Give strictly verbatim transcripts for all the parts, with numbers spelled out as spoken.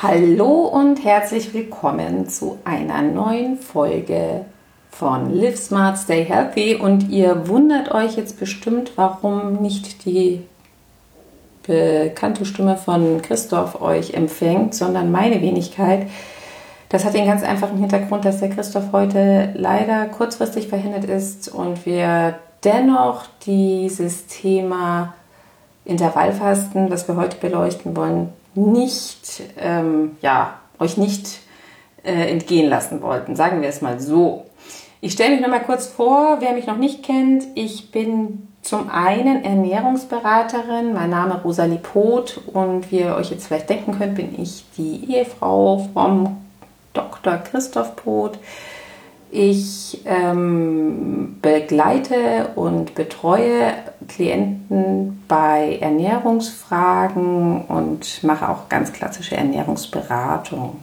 Hallo und herzlich willkommen zu einer neuen Folge von Live Smart, Stay Healthy. Und ihr wundert euch jetzt bestimmt, warum nicht die bekannte Stimme von Christoph euch empfängt, sondern meine Wenigkeit. Das hat den ganz einfachen Hintergrund, dass der Christoph heute leider kurzfristig verhindert ist und wir dennoch dieses Thema Intervallfasten, das wir heute beleuchten wollen, nicht, ähm, ja, euch nicht äh, entgehen lassen wollten. Sagen wir es mal so. Ich stelle mich noch mal kurz vor, wer mich noch nicht kennt. Ich bin zum einen Ernährungsberaterin, mein Name ist Rosalie Poth und wie ihr euch jetzt vielleicht denken könnt, bin ich die Ehefrau vom Doktor Christoph Poth. Ich ähm, begleite und betreue Klienten bei Ernährungsfragen und mache auch ganz klassische Ernährungsberatung.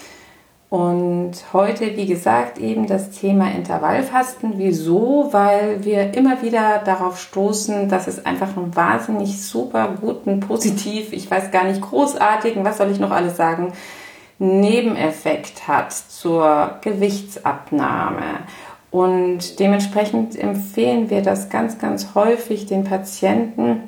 Und heute, wie gesagt, eben das Thema Intervallfasten. Wieso? Weil wir immer wieder darauf stoßen, dass es einfach einen wahnsinnig super guten, positiv, ich weiß gar nicht, großartigen, was soll ich noch alles sagen, Nebeneffekt hat zur Gewichtsabnahme. Und dementsprechend empfehlen wir das ganz, ganz häufig den Patienten,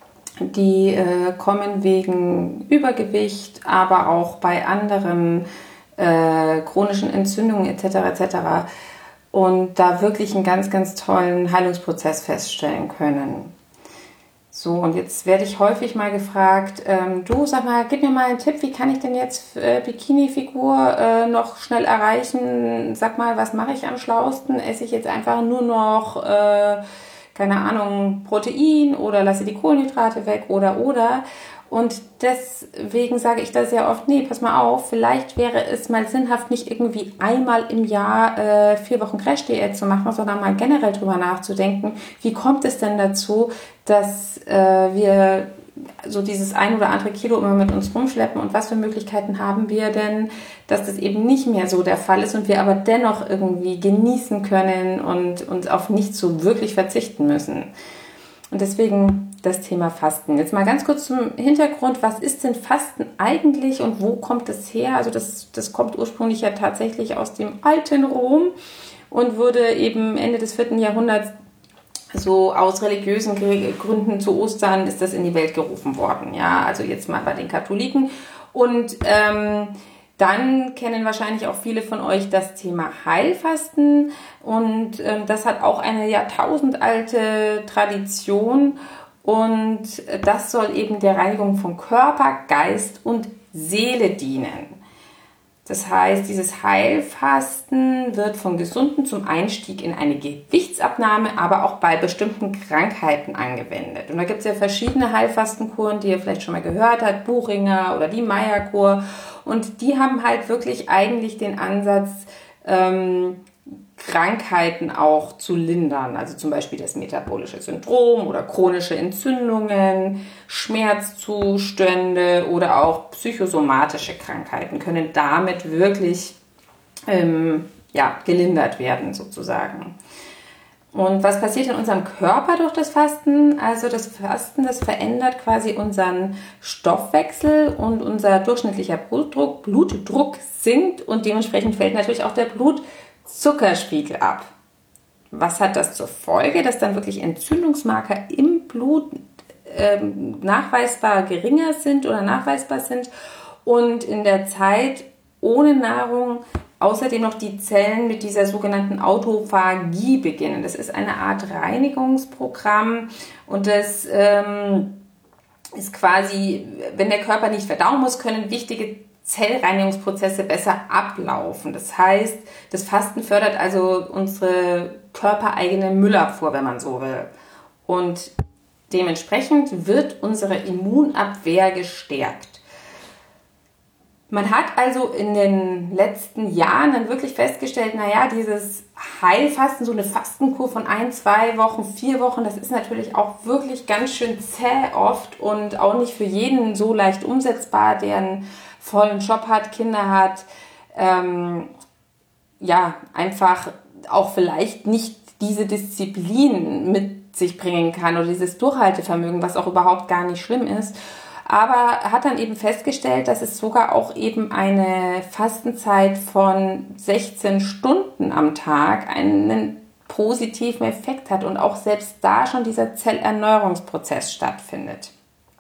die äh, kommen wegen Übergewicht, aber auch bei anderen äh, chronischen Entzündungen et cetera et cetera und da wirklich einen ganz, ganz tollen Heilungsprozess feststellen können. So, und jetzt werde ich häufig mal gefragt, ähm, du, sag mal, gib mir mal einen Tipp, wie kann ich denn jetzt äh, Bikini-Figur äh, noch schnell erreichen? Sag mal, was mache ich am schlausten? Esse ich jetzt einfach nur noch, äh, keine Ahnung, Protein oder lasse die Kohlenhydrate weg oder, oder? Und deswegen sage ich da sehr oft, nee, pass mal auf, vielleicht wäre es mal sinnhaft, nicht irgendwie einmal im Jahr äh, vier Wochen Crash-Diät zu machen, sondern mal generell drüber nachzudenken, wie kommt es denn dazu, dass äh, wir so dieses ein oder andere Kilo immer mit uns rumschleppen und was für Möglichkeiten haben wir denn, dass das eben nicht mehr so der Fall ist und wir aber dennoch irgendwie genießen können und uns auf nichts so wirklich verzichten müssen. Und deswegen das Thema Fasten. Jetzt mal ganz kurz zum Hintergrund. Was ist denn Fasten eigentlich und wo kommt es her? Also das, das kommt ursprünglich ja tatsächlich aus dem alten Rom und wurde eben Ende des vierten Jahrhunderts so aus religiösen Gründen zu Ostern ist das in die Welt gerufen worden. Ja, also jetzt mal bei den Katholiken. Und ähm, dann kennen wahrscheinlich auch viele von euch das Thema Heilfasten und ähm, das hat auch eine jahrtausendalte Tradition und das soll eben der Reinigung von Körper, Geist und Seele dienen. Das heißt, dieses Heilfasten wird von Gesunden zum Einstieg in eine Gewichtsabnahme, aber auch bei bestimmten Krankheiten angewendet. Und da gibt es ja verschiedene Heilfastenkuren, die ihr vielleicht schon mal gehört habt, Buchinger oder die Meyer-Kur. Und die haben halt wirklich eigentlich den Ansatz, ähm, Krankheiten auch zu lindern, also zum Beispiel das metabolische Syndrom oder chronische Entzündungen, Schmerzzustände oder auch psychosomatische Krankheiten können damit wirklich ähm, ja, gelindert werden sozusagen. Und was passiert in unserem Körper durch das Fasten? Also das Fasten, das verändert quasi unseren Stoffwechsel und unser durchschnittlicher Blutdruck, Blutdruck sinkt und dementsprechend fällt natürlich auch der Blutzuckerspiegel ab. Was hat das zur Folge? Dass dann wirklich Entzündungsmarker im Blut ähm, nachweisbar geringer sind oder nachweisbar sind und in der Zeit ohne Nahrung außerdem noch die Zellen mit dieser sogenannten Autophagie beginnen. Das ist eine Art Reinigungsprogramm und das ähm, ist quasi, wenn der Körper nicht verdauen muss, können wichtige Zellreinigungsprozesse besser ablaufen. Das heißt, das Fasten fördert also unsere körpereigene Müllabfuhr, wenn man so will. Und dementsprechend wird unsere Immunabwehr gestärkt. Man hat also in den letzten Jahren dann wirklich festgestellt, naja, dieses Heilfasten, so eine Fastenkur von ein, zwei Wochen, vier Wochen, das ist natürlich auch wirklich ganz schön zäh oft und auch nicht für jeden so leicht umsetzbar, der einen vollen Job hat, Kinder hat, ähm, ja, einfach auch vielleicht nicht diese Disziplin mit sich bringen kann oder dieses Durchhaltevermögen, was auch überhaupt gar nicht schlimm ist. aber hat dann eben festgestellt, dass es sogar auch eben eine Fastenzeit von sechzehn Stunden am Tag einen positiven Effekt hat und auch selbst da schon dieser Zellerneuerungsprozess stattfindet.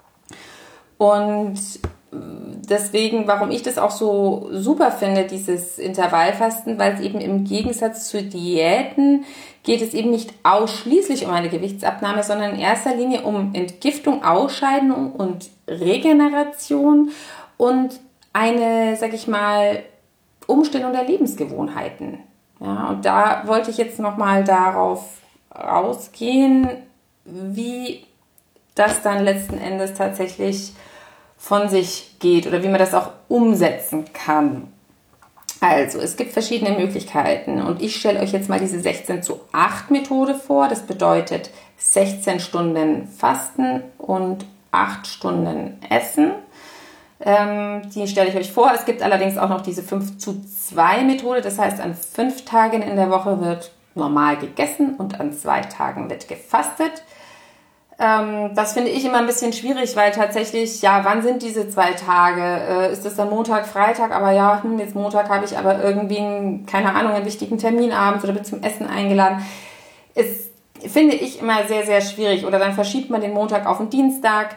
Und deswegen, warum ich das auch so super finde, dieses Intervallfasten, weil es eben im Gegensatz zu Diäten geht es eben nicht ausschließlich um eine Gewichtsabnahme, sondern in erster Linie um Entgiftung, Ausscheidung und Regeneration und eine, sag ich mal, Umstellung der Lebensgewohnheiten. Ja, und da wollte ich jetzt nochmal darauf rausgehen, wie das dann letzten Endes tatsächlich von sich geht oder wie man das auch umsetzen kann. Also, es gibt verschiedene Möglichkeiten und ich stelle euch jetzt mal diese sechzehn zu acht Methode vor. Das bedeutet sechzehn Stunden Fasten und acht Stunden Essen. Ähm, die stelle ich euch vor. Es gibt allerdings auch noch diese fünf zu zwei Methode. Das heißt, an fünf Tagen in der Woche wird normal gegessen und an zwei Tagen wird gefastet. Ähm, das finde ich immer ein bisschen schwierig, weil tatsächlich, ja, wann sind diese zwei Tage? Äh, ist das dann Montag, Freitag? Aber ja, hm, jetzt Montag habe ich aber irgendwie, einen, keine Ahnung, einen wichtigen Termin abends oder bin zum Essen eingeladen. Ist, finde ich, immer sehr, sehr schwierig. Oder dann verschiebt man den Montag auf den Dienstag.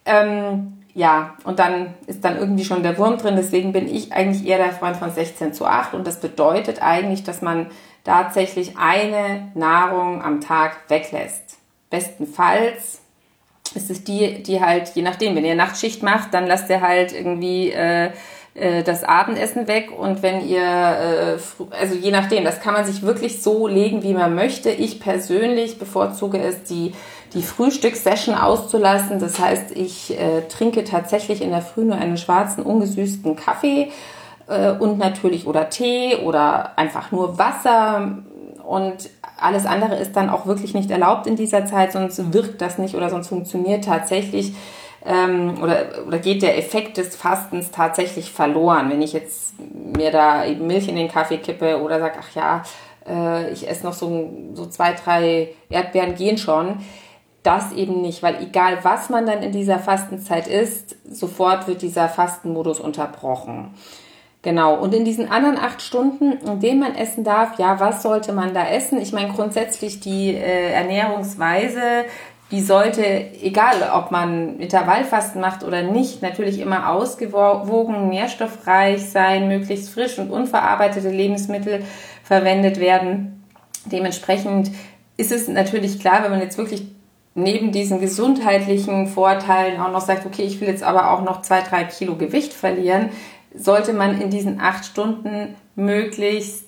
Ähm, ja, und dann ist dann irgendwie schon der Wurm drin. Deswegen bin ich eigentlich eher der Freund von sechzehn zu acht. Und das bedeutet eigentlich, dass man tatsächlich eine Nahrung am Tag weglässt. Bestenfalls ist es die, die halt, je nachdem, wenn ihr Nachtschicht macht, dann lasst ihr halt irgendwie äh, äh, das Abendessen weg und wenn ihr, äh, also je nachdem, das kann man sich wirklich so legen, wie man möchte. Ich persönlich bevorzuge es, die, die Frühstückssession auszulassen. Das heißt, ich äh, trinke tatsächlich in der Früh nur einen schwarzen, ungesüßten Kaffee äh, und natürlich oder Tee oder einfach nur Wasser. Und alles andere ist dann auch wirklich nicht erlaubt in dieser Zeit, sonst wirkt das nicht oder sonst funktioniert tatsächlich ähm, oder, oder geht der Effekt des Fastens tatsächlich verloren. Wenn ich jetzt mir da eben Milch in den Kaffee kippe oder sage, ach ja, äh, ich esse noch so, so zwei, drei Erdbeeren gehen schon, das eben nicht, weil egal was man dann in dieser Fastenzeit isst, sofort wird dieser Fastenmodus unterbrochen. Genau, und in diesen anderen acht Stunden, in denen man essen darf, ja, was sollte man da essen? Ich meine, grundsätzlich die äh, Ernährungsweise, die sollte, egal ob man Intervallfasten macht oder nicht, natürlich immer ausgewogen, nährstoffreich sein, möglichst frisch und unverarbeitete Lebensmittel verwendet werden. Dementsprechend ist es natürlich klar, wenn man jetzt wirklich neben diesen gesundheitlichen Vorteilen auch noch sagt, okay, ich will jetzt aber auch noch zwei, drei Kilo Gewicht verlieren, sollte man in diesen acht Stunden möglichst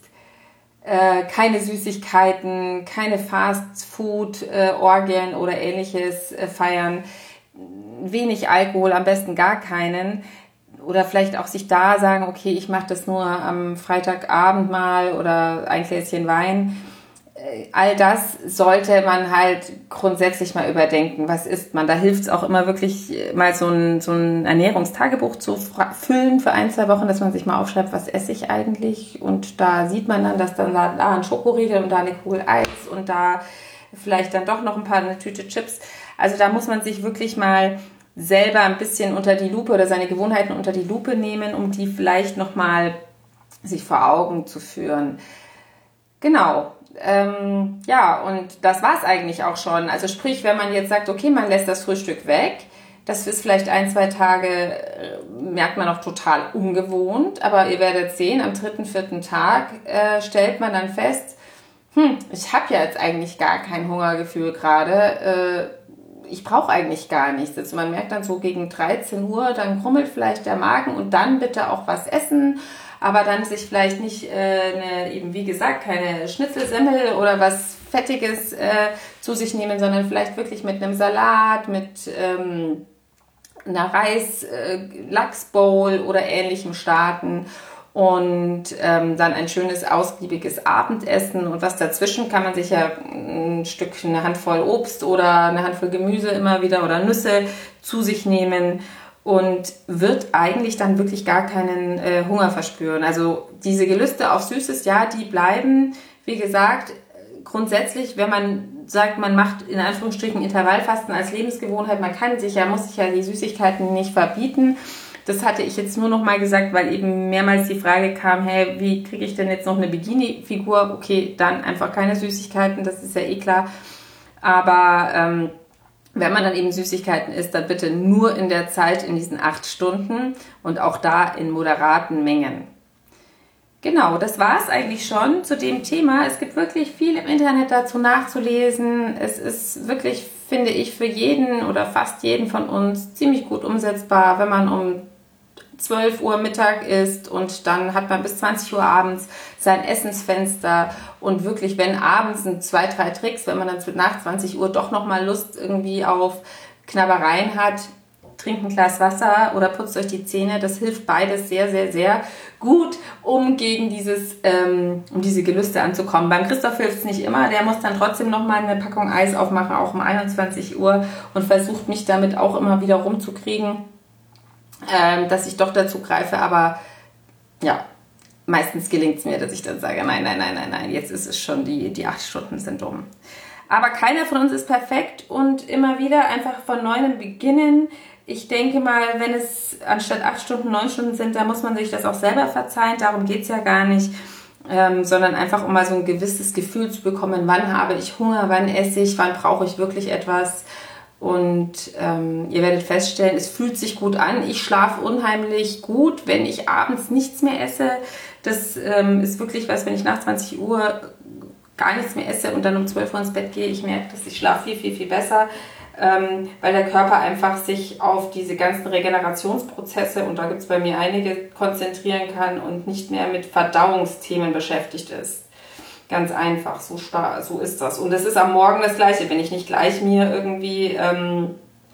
äh, keine Süßigkeiten, keine Fast-Food-Orgien äh, oder ähnliches äh, feiern, wenig Alkohol, am besten gar keinen. Oder vielleicht auch sich da sagen, okay, ich mache das nur am Freitagabend mal oder ein Gläschen Wein. All das sollte man halt grundsätzlich mal überdenken. Was isst man? Da hilft es auch immer wirklich mal so ein, so ein Ernährungstagebuch zu füllen für ein, zwei Wochen, dass man sich mal aufschreibt, was esse ich eigentlich? Und da sieht man dann, dass dann da ein Schokoriegel und da eine Kugel Eis und da vielleicht dann doch noch ein paar, eine Tüte Chips. Also da muss man sich wirklich mal selber ein bisschen unter die Lupe oder seine Gewohnheiten unter die Lupe nehmen, um die vielleicht nochmal sich vor Augen zu führen. Genau. Ähm, ja, und das war's eigentlich auch schon. Also sprich, wenn man jetzt sagt, okay, man lässt das Frühstück weg, das ist vielleicht ein, zwei Tage, äh, merkt man auch total ungewohnt, aber ihr werdet sehen, am dritten, vierten Tag äh, stellt man dann fest, hm, ich habe ja jetzt eigentlich gar kein Hungergefühl gerade, äh, ich brauche eigentlich gar nichts. Also man merkt dann so gegen dreizehn Uhr, dann krummelt vielleicht der Magen und dann bitte auch was essen, aber dann sich vielleicht nicht, äh, eine, eben wie gesagt, keine Schnitzelsemmel oder was Fettiges äh, zu sich nehmen, sondern vielleicht wirklich mit einem Salat, mit ähm, einer Reis-Lachs-Bowl äh, oder ähnlichem starten und ähm, dann ein schönes, ausgiebiges Abendessen und was dazwischen kann man sich ja ein Stück, eine Handvoll Obst oder eine Handvoll Gemüse immer wieder oder Nüsse zu sich nehmen und wird eigentlich dann wirklich gar keinen äh, Hunger verspüren. Also diese Gelüste auf Süßes, ja, die bleiben, wie gesagt, grundsätzlich, wenn man sagt, man macht in Anführungsstrichen Intervallfasten als Lebensgewohnheit, man kann sich ja, muss sich ja die Süßigkeiten nicht verbieten. Das hatte ich jetzt nur noch mal gesagt, weil eben mehrmals die Frage kam, hey, wie kriege ich denn jetzt noch eine Bikini-Figur? Okay, dann einfach keine Süßigkeiten, das ist ja eh klar. Aber ähm, wenn man dann eben Süßigkeiten isst, dann bitte nur in der Zeit, in diesen acht Stunden und auch da in moderaten Mengen. Genau, das war es eigentlich schon zu dem Thema. Es gibt wirklich viel im Internet dazu nachzulesen. Es ist wirklich, finde ich, für jeden oder fast jeden von uns ziemlich gut umsetzbar, wenn man um zwölf Uhr Mittag isst und dann hat man bis zwanzig Uhr abends sein Essensfenster und wirklich, wenn abends sind zwei, drei Tricks, wenn man dann nach zwanzig Uhr doch nochmal Lust irgendwie auf Knabbereien hat, trinkt ein Glas Wasser oder putzt euch die Zähne. Das hilft beides sehr, sehr, sehr gut, um gegen dieses, ähm, um diese Gelüste anzukommen. Beim Christoph hilft es nicht immer. Der muss dann trotzdem nochmal eine Packung Eis aufmachen, auch um einundzwanzig Uhr und versucht mich damit auch immer wieder rumzukriegen, ähm, dass ich doch dazu greife. Aber ja, meistens gelingt es mir, dass ich dann sage, nein, nein, nein, nein, nein, jetzt ist es schon, die, die acht Stunden sind um. Aber keiner von uns ist perfekt und immer wieder einfach von neuem beginnen. Ich denke mal, wenn es anstatt acht Stunden, neun Stunden sind, dann muss man sich das auch selber verzeihen. Darum geht es ja gar nicht, ähm, sondern einfach, um mal so ein gewisses Gefühl zu bekommen, wann habe ich Hunger, wann esse ich, wann brauche ich wirklich etwas. Und ähm, ihr werdet feststellen, es fühlt sich gut an. Ich schlafe unheimlich gut, wenn ich abends nichts mehr esse. Das ähm, ist wirklich was, wenn ich nach zwanzig Uhr gar nichts mehr esse und dann um zwölf Uhr ins Bett gehe. Ich merke, dass ich schlafe viel, viel, viel besser. Ähm, weil der Körper einfach sich auf diese ganzen Regenerationsprozesse, und da gibt es bei mir einige, konzentrieren kann und nicht mehr mit Verdauungsthemen beschäftigt ist. Ganz einfach, so, star so ist das. Und es ist am Morgen das Gleiche, wenn ich nicht gleich mir irgendwie ähm,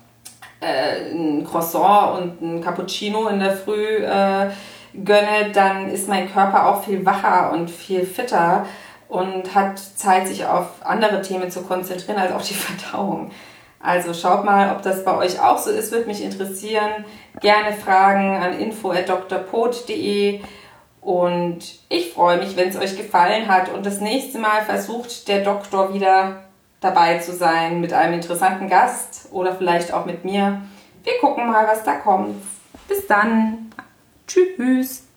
äh, ein Croissant und ein Cappuccino in der Früh äh, gönne, dann ist mein Körper auch viel wacher und viel fitter und hat Zeit, sich auf andere Themen zu konzentrieren als auf die Verdauung. Also schaut mal, ob das bei euch auch so ist, würde mich interessieren. Gerne Fragen an info at d r pot punkt de und ich freue mich, wenn es euch gefallen hat und das nächste Mal versucht der Doktor wieder dabei zu sein mit einem interessanten Gast oder vielleicht auch mit mir. Wir gucken mal, was da kommt. Bis dann. Tschüss.